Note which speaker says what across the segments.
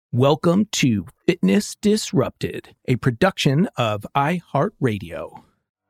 Speaker 1: Welcome to Fitness Disrupted, a production of iHeartRadio.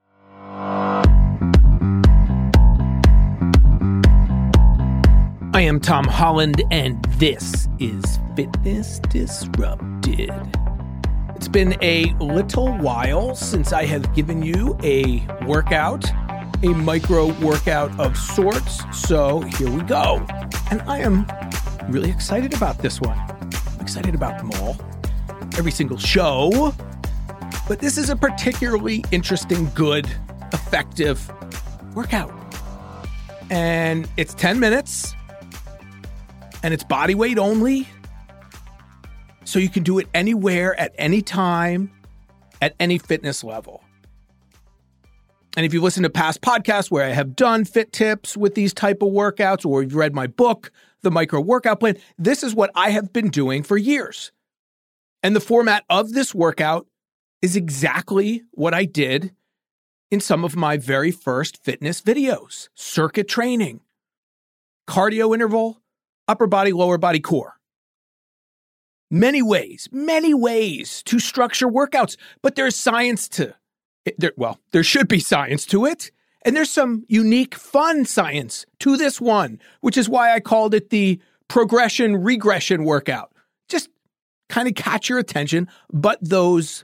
Speaker 1: I am Tom Holland, and this is Fitness Disrupted. It's been a little while since I have given you a workout, a micro workout of sorts, so here we go. And I am really excited about this one. Excited about them all, every single show, but this is a particularly interesting, good, effective workout. And it's 10 minutes, and it's body weight only, so you can do it anywhere, at any time, at any fitness level. And if you listen to past podcasts where I have done fit tips with these type of workouts, or you've read my book, The Micro Workout Plan, this is what I have been doing for years. And the format of this workout is exactly what I did in some of my very first fitness videos. Circuit training, cardio interval, upper body, lower body, core. Many ways to structure workouts, but there's science to it. There should be science to it. And there's some unique, fun science to this one, which is why I called it the progression regression workout. Just kind of catch your attention, but those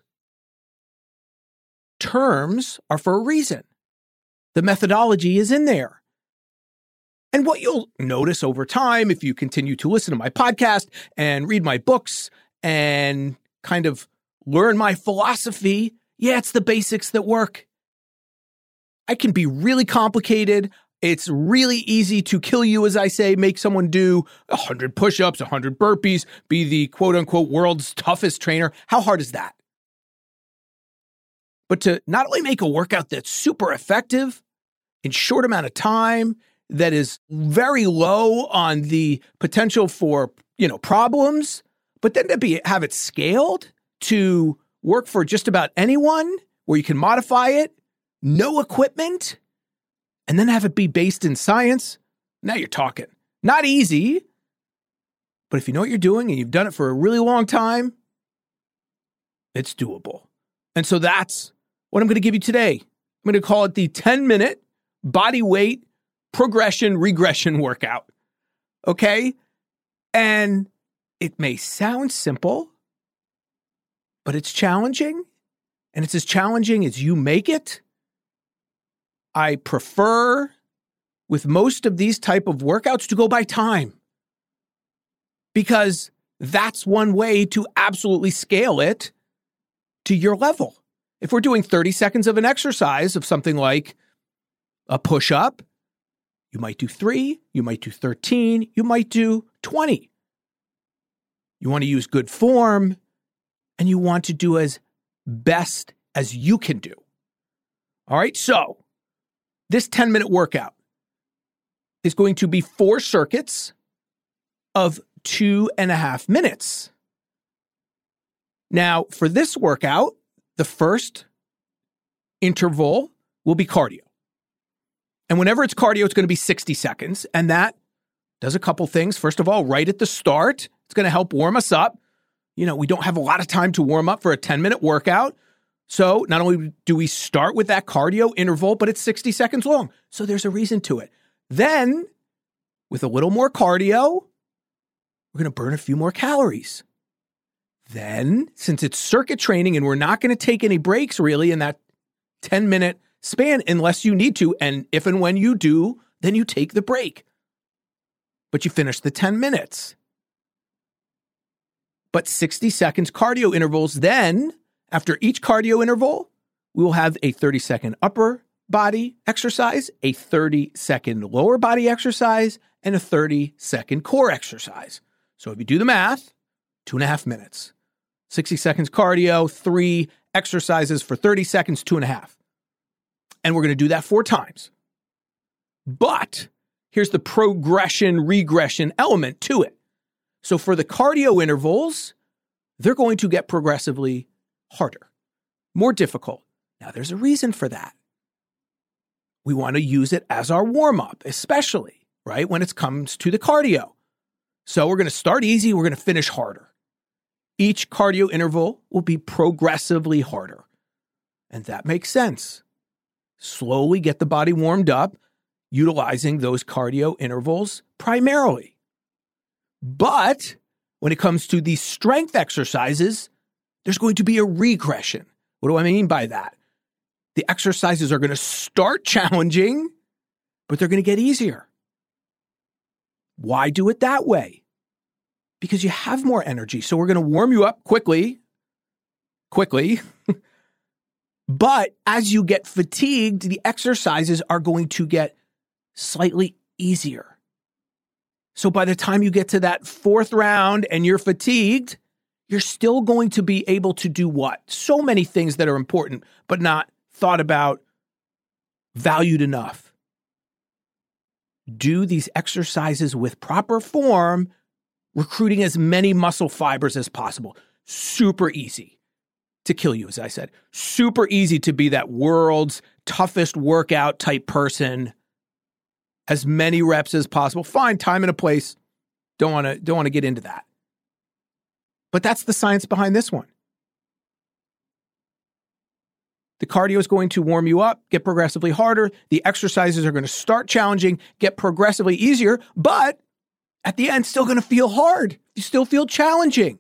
Speaker 1: terms are for a reason. The methodology is in there. And what you'll notice over time, if you continue to listen to my podcast and read my books and kind of learn my philosophy, it's the basics that work. I can be really complicated. It's really easy to kill you, as I say, make someone do 100 push-ups, 100 burpees, be the quote-unquote world's toughest trainer. How hard is that? But to not only make a workout that's super effective in short amount of time, that is very low on the potential for, problems, but then to have it scaled to work for just about anyone, where you can modify it, no equipment, and then have it be based in science. Now you're talking. Not easy, but if you know what you're doing and you've done it for a really long time, it's doable. And so that's what I'm going to give you today. I'm going to call it the 10-minute body weight progression regression workout. Okay? And it may sound simple, but it's challenging, and it's as challenging as you make it. I prefer, with most of these type of workouts, to go by time, because that's one way to absolutely scale it to your level. If we're doing 30 seconds of an exercise of something like a push-up, you might do 3, you might do 13, you might do 20. You want to use good form, and you want to do as best as you can do. All right, so this 10-minute workout is going to be 4 circuits of 2.5 minutes. Now, for this workout, the first interval will be cardio. And whenever it's cardio, it's going to be 60 seconds. And that does a couple things. First of all, right at the start, it's going to help warm us up. We don't have a lot of time to warm up for a 10-minute workout. So not only do we start with that cardio interval, but it's 60 seconds long. So there's a reason to it. Then, with a little more cardio, we're going to burn a few more calories. Then, since it's circuit training and we're not going to take any breaks really in that 10-minute span unless you need to, and if and when you do, then you take the break. But you finish the 10 minutes. But 60 seconds cardio intervals. Then, after each cardio interval, we will have a 30-second upper body exercise, a 30-second lower body exercise, and a 30-second core exercise. So if you do the math, 2.5 minutes. 60 seconds cardio, 3 exercises for 30 seconds, 2.5. And we're going to do that 4 times. But here's the progression regression element to it. So for the cardio intervals, they're going to get progressively harder, more difficult. Now, there's a reason for that. We want to use it as our warm-up, especially, right, when it comes to the cardio. So we're going to start easy. We're going to finish harder. Each cardio interval will be progressively harder. And that makes sense. Slowly get the body warmed up, utilizing those cardio intervals primarily. But when it comes to the strength exercises, there's going to be a regression. What do I mean by that? The exercises are going to start challenging, but they're going to get easier. Why do it that way? Because you have more energy. So we're going to warm you up quickly. But as you get fatigued, the exercises are going to get slightly easier. So by the time you get to that fourth round and you're fatigued, you're still going to be able to do what? So many things that are important, but not thought about, valued enough. Do these exercises with proper form, recruiting as many muscle fibers as possible. Super easy to kill you, as I said. Super easy to be that world's toughest workout type person. As many reps as possible. Fine, time and a place. Don't want to get into that. But that's the science behind this one. The cardio is going to warm you up, get progressively harder. The exercises are going to start challenging, get progressively easier, but at the end, still going to feel hard. You still feel challenging.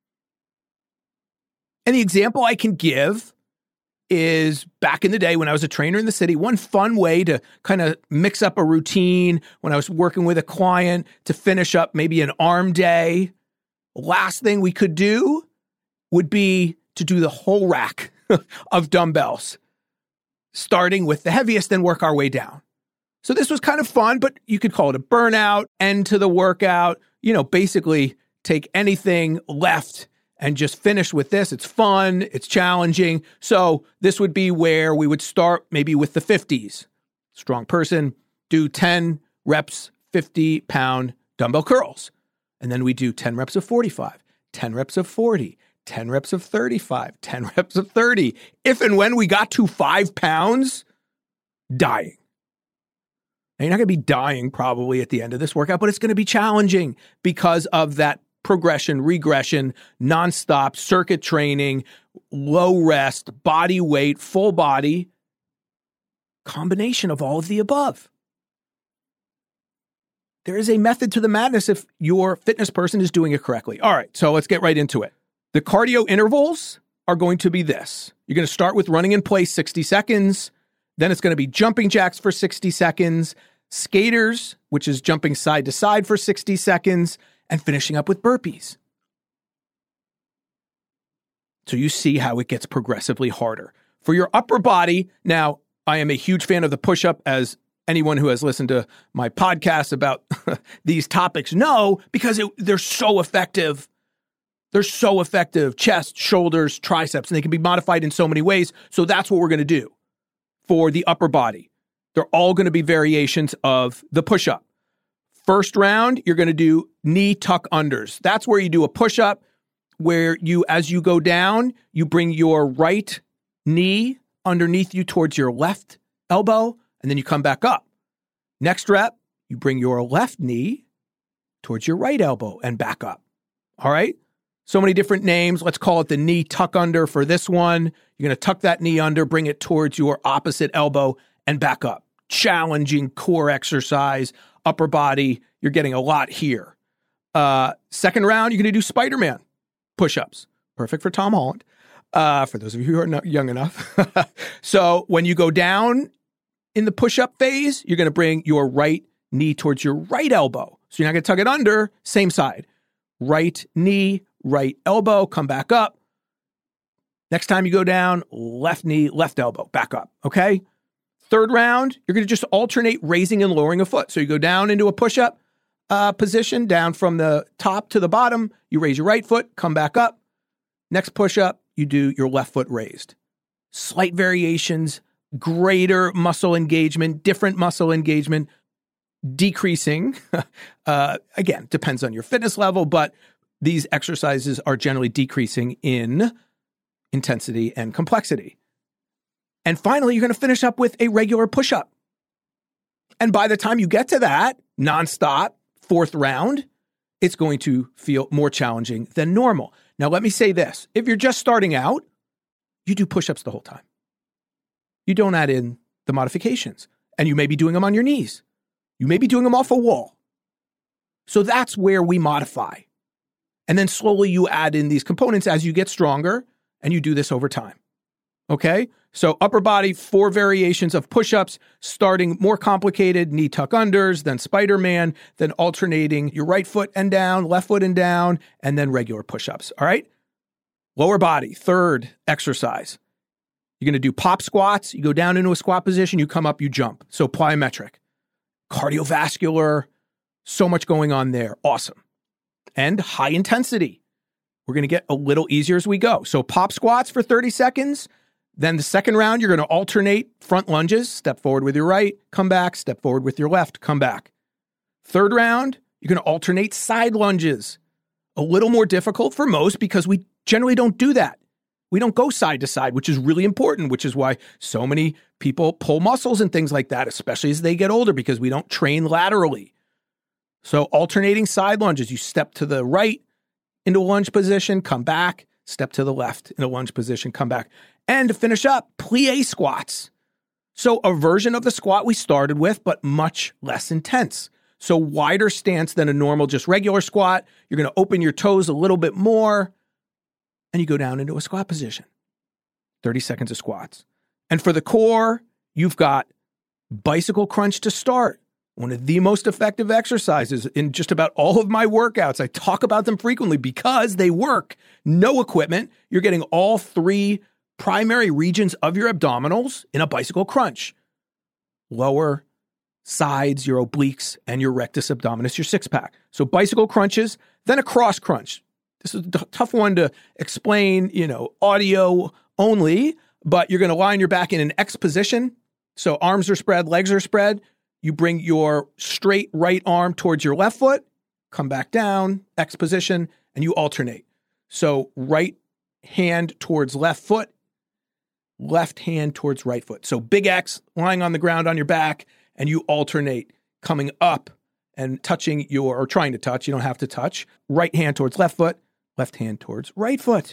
Speaker 1: And the example I can give is back in the day when I was a trainer in the city, one fun way to kind of mix up a routine when I was working with a client to finish up maybe an arm day. Last thing we could do would be to do the whole rack of dumbbells, starting with the heaviest and work our way down. So this was kind of fun, but you could call it a burnout, end to the workout, basically take anything left and just finish with this. It's fun, it's challenging. So this would be where we would start maybe with the 50s. Strong person, do 10 reps, 50-pound dumbbell curls. And then we do 10 reps of 45, 10 reps of 40, 10 reps of 35, 10 reps of 30. If and when we got to 5 pounds, dying. Now, you're not going to be dying probably at the end of this workout, but it's going to be challenging because of that progression, regression, nonstop circuit training, low rest, body weight, full body, combination of all of the above. There is a method to the madness if your fitness person is doing it correctly. All right, so let's get right into it. The cardio intervals are going to be this. You're going to start with running in place 60 seconds. Then it's going to be jumping jacks for 60 seconds, skaters, which is jumping side to side for 60 seconds, and finishing up with burpees. So you see how it gets progressively harder. For your upper body, now, I am a huge fan of the push-up, as anyone who has listened to my podcast about these topics know, because they're so effective. They're so effective. Chest, shoulders, triceps, and they can be modified in so many ways. So that's what we're going to do for the upper body. They're all going to be variations of the push-up. First round, you're going to do knee tuck unders. That's where you do a push-up where you, as you go down, you bring your right knee underneath you towards your left elbow, and then you come back up. Next rep, you bring your left knee towards your right elbow and back up. All right? So many different names. Let's call it the knee tuck under for this one. You're going to tuck that knee under, bring it towards your opposite elbow and back up. Challenging core exercise, upper body. You're getting a lot here. Second round, you're going to do Spider-Man push-ups. Perfect for Tom Holland. For those of you who are not young enough. So when you go down in the push-up phase, you're going to bring your right knee towards your right elbow. So you're not going to tuck it under, same side. Right knee, right elbow, come back up. Next time you go down, left knee, left elbow, back up, okay? Third round, you're going to just alternate raising and lowering a foot. So you go down into a push-up position, down from the top to the bottom. You raise your right foot, come back up. Next push-up, you do your left foot raised. Slight variations, greater muscle engagement, different muscle engagement, decreasing. Again, depends on your fitness level, but these exercises are generally decreasing in intensity and complexity. And finally, you're going to finish up with a regular push-up. And by the time you get to that, nonstop, fourth round, it's going to feel more challenging than normal. Now, let me say this. If you're just starting out, you do push-ups the whole time. You don't add in the modifications. And you may be doing them on your knees. You may be doing them off a wall. So that's where we modify. And then slowly you add in these components as you get stronger, and you do this over time. Okay? So upper body, 4 variations of push-ups, starting more complicated, knee tuck unders, then Spider-Man, then alternating your right foot and down, left foot and down, and then regular push-ups. All right? Lower body, 3rd exercise. You're going to do pop squats. You go down into a squat position, you come up, you jump. So plyometric. Cardiovascular, so much going on there. Awesome. And high intensity. We're going to get a little easier as we go. So pop squats for 30 seconds. Then the second round, you're going to alternate front lunges. Step forward with your right, come back. Step forward with your left, come back. Third round, you're going to alternate side lunges. A little more difficult for most because we generally don't do that. We don't go side to side, which is really important, which is why so many people pull muscles and things like that, especially as they get older, because we don't train laterally. So alternating side lunges, you step to the right into a lunge position, come back, step to the left in a lunge position, come back. And to finish up, plie squats. So a version of the squat we started with, but much less intense. So wider stance than a normal, just regular squat. You're going to open your toes a little bit more, and you go down into a squat position. 30 seconds of squats. And for the core, you've got bicycle crunch to start. One of the most effective exercises in just about all of my workouts. I talk about them frequently because they work. No equipment. You're getting all 3 primary regions of your abdominals in a bicycle crunch. Lower, sides, your obliques, and your rectus abdominis, your 6-pack. So bicycle crunches, then a cross crunch. This is a tough one to explain, audio only, but you're going to lie on your back in an X position. So arms are spread, legs are spread. You bring your straight right arm towards your left foot, come back down, X position, and you alternate. So right hand towards left foot, left hand towards right foot. So big X, lying on the ground on your back, and you alternate coming up and touching or trying to touch, you don't have to touch, right hand towards left foot, left hand towards right foot.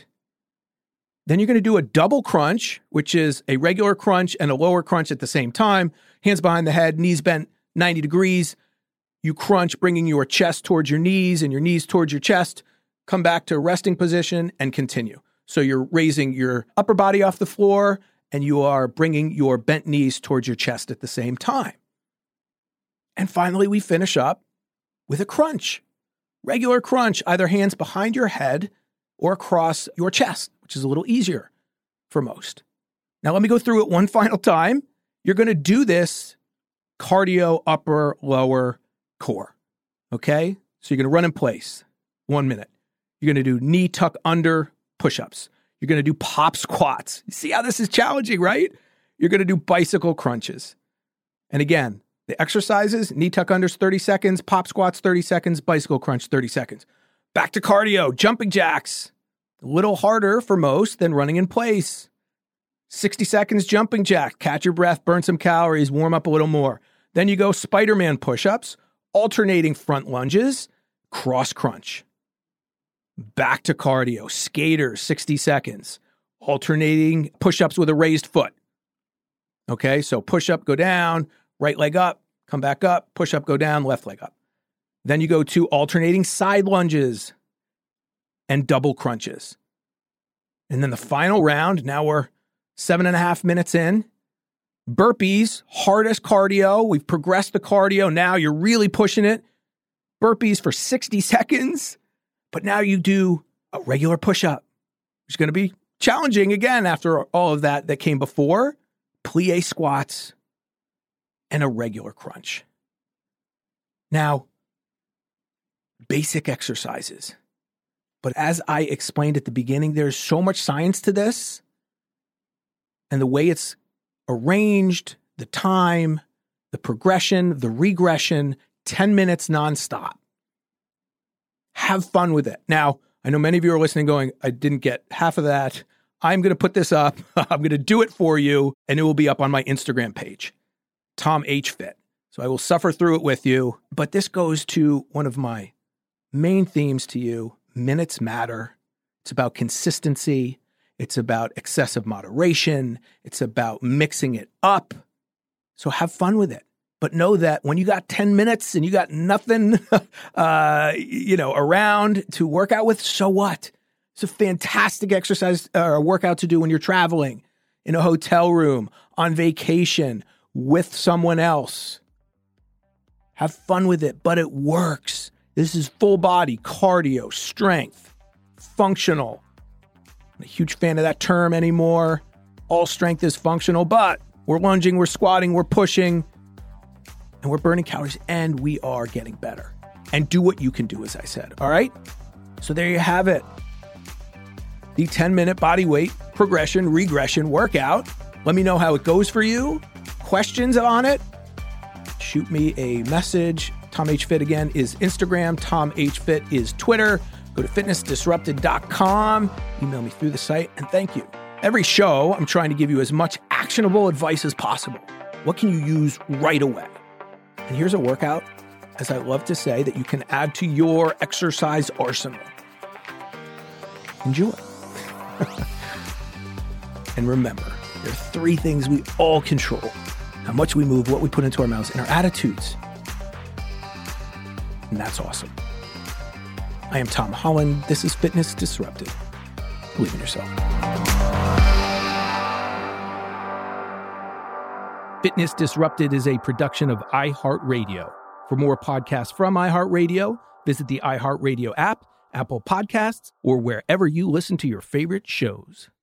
Speaker 1: Then you're going to do a double crunch, which is a regular crunch and a lower crunch at the same time. Hands behind the head, knees bent 90 degrees. You crunch, bringing your chest towards your knees and your knees towards your chest. Come back to resting position and continue. So you're raising your upper body off the floor and you are bringing your bent knees towards your chest at the same time. And finally, we finish up with a crunch. Regular crunch, either hands behind your head or across your chest, which is a little easier for most. Now, let me go through it one final time. You're going to do this cardio, upper, lower, core. Okay? So you're going to run in place. 1 minute. You're going to do knee tuck under push-ups. You're going to do pop squats. You see how this is challenging, right? You're going to do bicycle crunches. And again, the exercises, knee tuck unders 30 seconds, pop squats 30 seconds, bicycle crunch 30 seconds. Back to cardio, jumping jacks. A little harder for most than running in place. 60 seconds jumping jack, catch your breath, burn some calories, warm up a little more. Then you go Spider-Man push-ups, alternating front lunges, cross crunch. Back to cardio, skaters, 60 seconds, alternating push-ups with a raised foot. Okay, so push-up, go down, right leg up, come back up, push-up, go down, left leg up. Then you go to alternating side lunges and double crunches. And then the final round, now we're 7.5 minutes in. Burpees, hardest cardio. We've progressed the cardio. Now you're really pushing it. Burpees for 60 seconds. But now you do a regular push-up, which is going to be challenging again after all of that came before. Plie squats and a regular crunch. Now, basic exercises. But as I explained at the beginning, there's so much science to this. And the way it's arranged, the time, the progression, the regression, 10 minutes nonstop. Have fun with it. Now, I know many of you are listening going, I didn't get half of that. I'm going to put this up. I'm going to do it for you. And it will be up on my Instagram page, Tom H. Fit. So I will suffer through it with you. But this goes to one of my main themes to you. Minutes matter. It's about consistency. It's about excessive moderation. It's about mixing it up. So have fun with it. But know that when you got 10 minutes and you got nothing, around to work out with, so what? It's a fantastic exercise or workout to do when you're traveling, in a hotel room, on vacation, with someone else. Have fun with it, but it works. This is full body cardio, strength, functional. I'm a huge fan of that term anymore. All strength is functional, but we're lunging, we're squatting, we're pushing, and we're burning calories, and we are getting better. And do what you can do, as I said, all right? So there you have it. The 10-minute body weight progression, regression workout. Let me know how it goes for you. Questions on it? Shoot me a message. Tom H. Fit, again, is Instagram. Tom H. Fit is Twitter. Go to fitnessdisrupted.com. Email me through the site, and thank you. Every show, I'm trying to give you as much actionable advice as possible. What can you use right away? And here's a workout, as I love to say, that you can add to your exercise arsenal. Enjoy. And remember, there are 3 things we all control: how much we move, what we put into our mouths, and our attitudes. And that's awesome. I am Tom Holland. This is Fitness Disrupted. Believe in yourself. Fitness Disrupted is a production of iHeartRadio. For more podcasts from iHeartRadio, visit the iHeartRadio app, Apple Podcasts, or wherever you listen to your favorite shows.